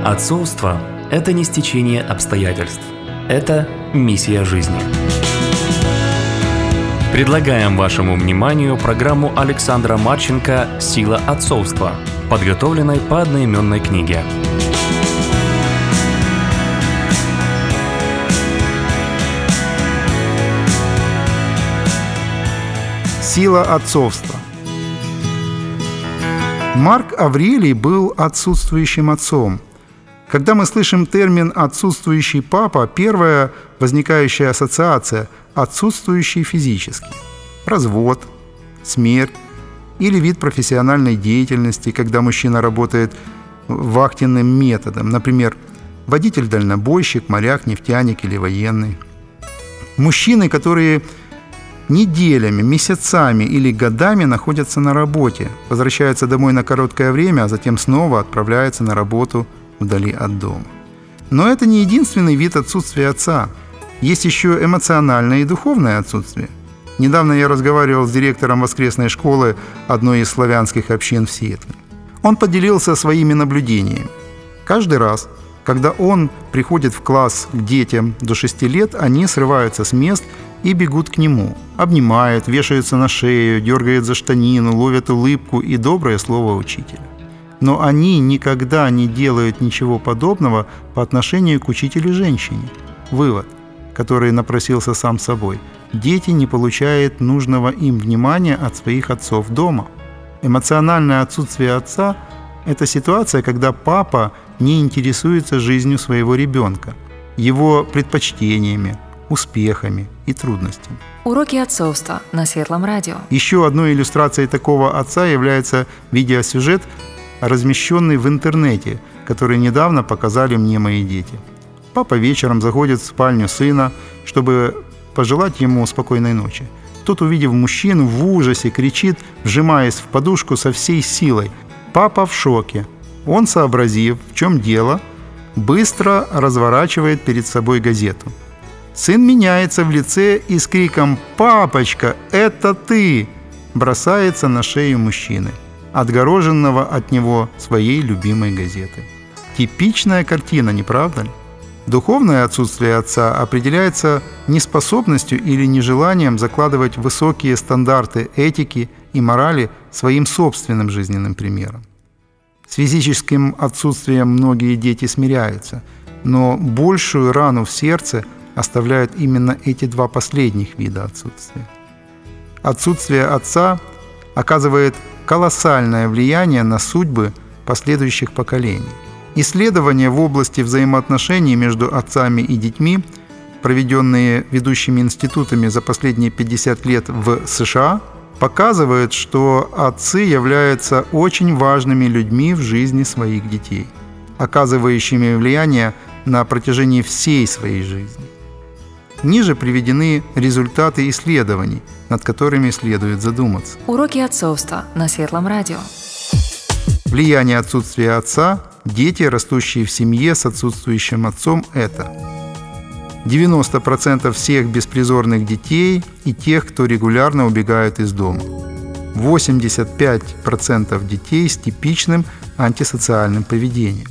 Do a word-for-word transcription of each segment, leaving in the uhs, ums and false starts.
Отцовство – это не стечение обстоятельств. Это миссия жизни. Предлагаем вашему вниманию программу Александра Марченко «Сила отцовства», подготовленной по одноименной книге. Сила отцовства. Марк Аврелий был отсутствующим отцом. Когда мы слышим термин «отсутствующий папа», первая возникающая ассоциация – отсутствующий физически. Развод, смерть или вид профессиональной деятельности, когда мужчина работает вахтенным методом, например, водитель-дальнобойщик, моряк, нефтяник или военный. Мужчины, которые неделями, месяцами или годами находятся на работе, возвращаются домой на короткое время, а затем снова отправляются на работу вдали от дома. Но это не единственный вид отсутствия отца. Есть еще эмоциональное и духовное отсутствие. Недавно я разговаривал с директором воскресной школы одной из славянских общин в Сиэтле. Он поделился своими наблюдениями. Каждый раз, когда он приходит в класс к детям до шести лет, они срываются с мест и бегут к нему. Обнимают, вешаются на шею, дергают за штанину, ловят улыбку и доброе слово учителя. Но они никогда не делают ничего подобного по отношению к учителю-женщине. Вывод, который напросился сам собой. Дети не получают нужного им внимания от своих отцов дома. Эмоциональное отсутствие отца – это ситуация, когда папа не интересуется жизнью своего ребенка, его предпочтениями, успехами и трудностями. Уроки отцовства на Светлом радио. Еще одной иллюстрацией такого отца является видеосюжет, размещенный в интернете, который недавно показали мне мои дети. Папа вечером заходит в спальню сына, чтобы пожелать ему спокойной ночи. Тот, увидев мужчину, в ужасе кричит, вжимаясь в подушку со всей силой. Папа в шоке. Он, сообразив, в чем дело, быстро разворачивает перед собой газету. Сын меняется в лице и с криком «Папочка, это ты!» бросается на шею мужчины, отгороженного от него своей любимой газетой. Типичная картина, не правда ли? Духовное отсутствие отца определяется неспособностью или нежеланием закладывать высокие стандарты этики и морали своим собственным жизненным примером. С физическим отсутствием многие дети смиряются, но большую рану в сердце оставляют именно эти два последних вида отсутствия. Отсутствие отца оказывает колоссальное влияние на судьбы последующих поколений. Исследования в области взаимоотношений между отцами и детьми, проведенные ведущими институтами за последние пятьдесят лет в США, показывают, что отцы являются очень важными людьми в жизни своих детей, оказывающими влияние на протяжении всей своей жизни. Ниже приведены результаты исследований, над которыми следует задуматься. Уроки отцовства на Светлом радио. Влияние отсутствия отца. Дети, растущие в семье с отсутствующим отцом, это девяносто процентов всех беспризорных детей и тех, кто регулярно убегает из дома. восемьдесят пять процентов детей с типичным антисоциальным поведением.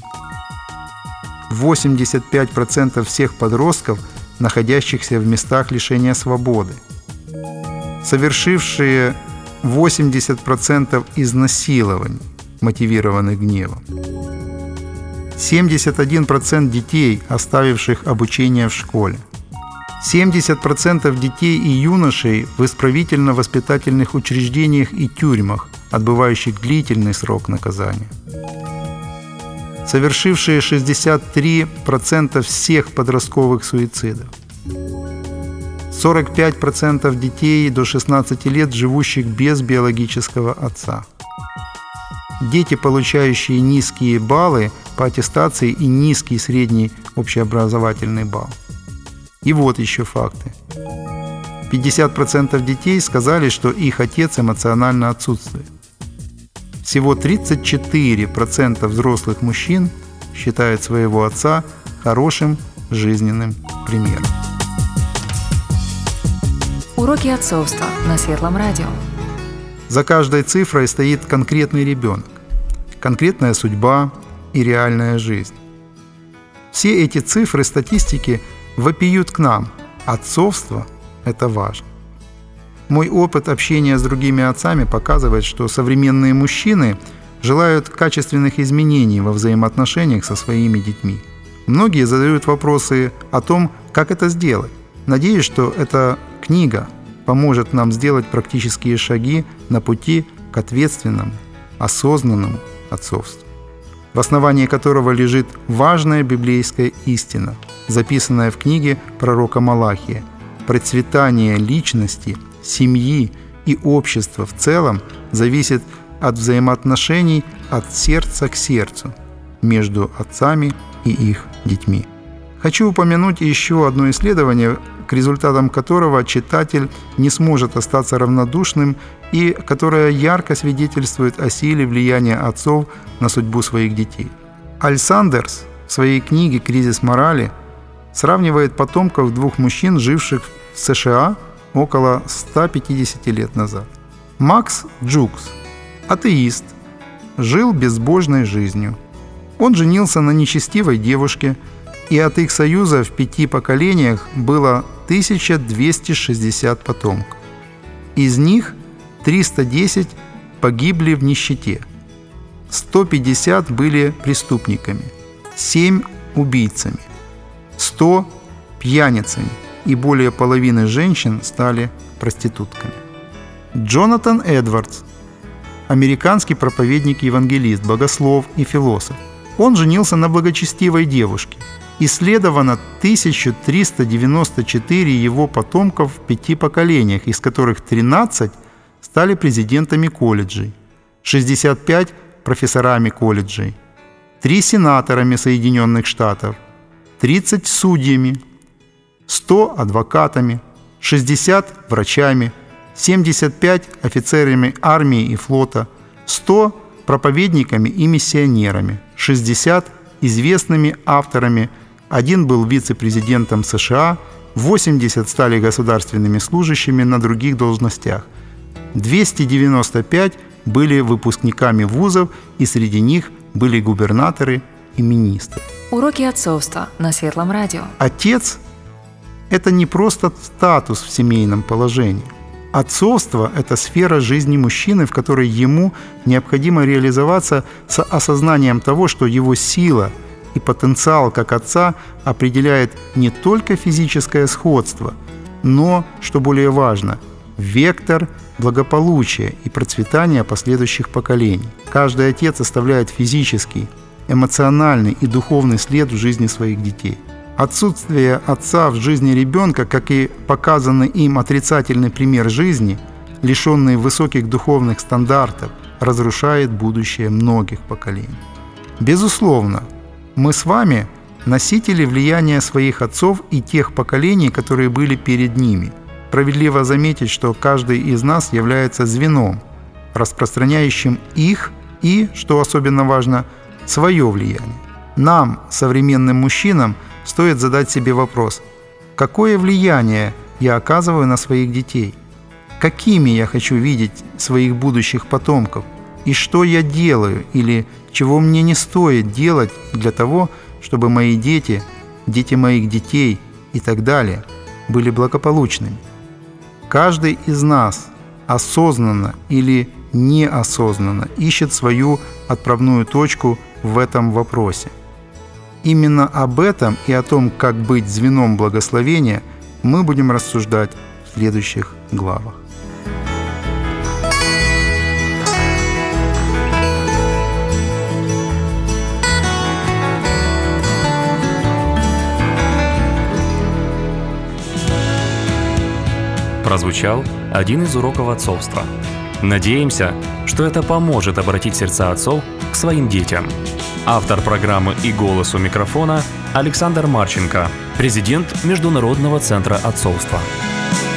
восемьдесят пять процентов всех подростков, находящихся в местах лишения свободы. Совершившие восемьдесят процентов изнасилований, мотивированных гневом. семьдесят один процент детей, оставивших обучение в школе. семьдесят процентов детей и юношей в исправительно-воспитательных учреждениях и тюрьмах, отбывающих длительный срок наказания. Совершившие шестьдесят три процента всех подростковых суицидов. сорок пять процентов детей до шестнадцати лет, живущих без биологического отца. Дети, получающие низкие баллы по аттестации и низкий средний общеобразовательный балл. И вот еще факты. пятьдесят процентов детей сказали, что их отец эмоционально отсутствует. Всего тридцать четыре процента взрослых мужчин считают своего отца хорошим жизненным примером. Уроки отцовства на Светлом радио. За каждой цифрой стоит конкретный ребенок, конкретная судьба и реальная жизнь. Все эти цифры статистики вопиют к нам. Отцовство – это важно. Мой опыт общения с другими отцами показывает, что современные мужчины желают качественных изменений во взаимоотношениях со своими детьми. Многие задают вопросы о том, как это сделать. Надеюсь, что эта книга поможет нам сделать практические шаги на пути к ответственному, осознанному отцовству, в основании которого лежит важная библейская истина, записанная в книге пророка Малахия. Процветание личности, семьи и общества в целом зависит от взаимоотношений от сердца к сердцу между отцами и их детьми. Хочу упомянуть еще одно исследование, к результатам которого читатель не сможет остаться равнодушным и которое ярко свидетельствует о силе влияния отцов на судьбу своих детей. Аль Сандерс в своей книге «Кризис морали» сравнивает потомков двух мужчин, живших в США около ста пятидесяти лет назад. Макс Джукс, атеист, жил безбожной жизнью. Он женился на нечестивой девушке, и от их союза в пяти поколениях было тысяча двести шестьдесят потомков. Из них триста десять погибли в нищете, сто пятьдесят были преступниками, семь – убийцами, сто – пьяницами, и более половины женщин стали проститутками. Джонатан Эдвардс, американский проповедник-евангелист, богослов и философ. Он женился на благочестивой девушке. Исследовано тысяча триста девяносто четыре его потомков в пяти поколениях, из которых тринадцать стали президентами колледжей, шестьдесят пять – профессорами колледжей, три – сенаторами Соединенных Штатов, тридцать – судьями, сто – адвокатами, шестьдесят – врачами, семьдесят пять – офицерами армии и флота, сто – проповедниками и миссионерами, шестьдесят – известными авторами, один был вице-президентом США, восемьдесят стали государственными служащими на других должностях, двести девяносто пять были выпускниками вузов, и среди них были губернаторы и министры. Уроки отцовства на Светлом радио. Отец – это не просто статус в семейном положении. Отцовство – это сфера жизни мужчины, в которой ему необходимо реализоваться с осознанием того, что его сила и потенциал как отца определяет не только физическое сходство, но, что более важно, вектор благополучия и процветания последующих поколений. Каждый отец оставляет физический, эмоциональный и духовный след в жизни своих детей. Отсутствие отца в жизни ребенка, как и показанный им отрицательный пример жизни, лишенный высоких духовных стандартов, разрушает будущее многих поколений. Безусловно, мы с вами носители влияния своих отцов и тех поколений, которые были перед ними. Справедливо заметить, что каждый из нас является звеном, распространяющим их и, что особенно важно, свое влияние. Нам, современным мужчинам, стоит задать себе вопрос: какое влияние я оказываю на своих детей? Какими я хочу видеть своих будущих потомков? И что я делаю или чего мне не стоит делать для того, чтобы мои дети, дети моих детей и так далее были благополучными? Каждый из нас осознанно или неосознанно ищет свою отправную точку в этом вопросе. Именно об этом и о том, как быть звеном благословения, мы будем рассуждать в следующих главах. Прозвучал один из уроков отцовства. Надеемся, что это поможет обратить сердца отцов к своим детям. Автор программы и голос у микрофона Александр Марченко, президент Международного центра отцовства.